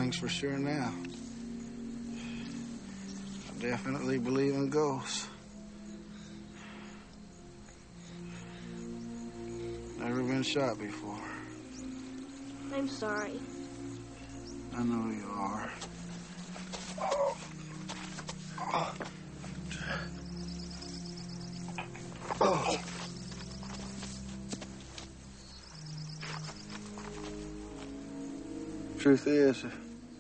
thing's for sure now. I definitely believe in ghosts. Never been shot before. I'm sorry. I know you are. Oh. Oh. Oh. Truth is, if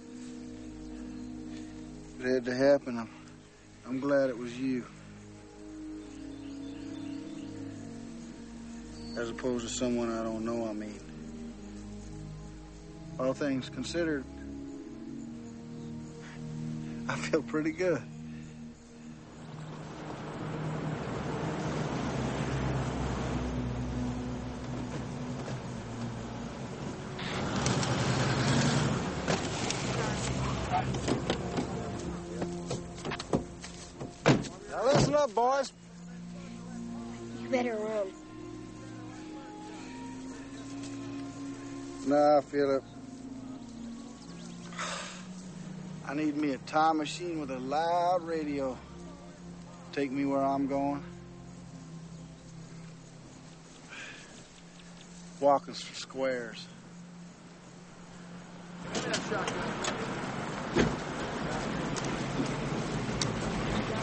it had to happen, I'm glad it was you. As opposed to someone I don't know, I mean. All things considered, I feel pretty good. Now listen up, boys. You better run. Nah, I feel it. I need me a time machine with a loud radio. Take me where I'm going. Walking some squares. Give me that shotgun.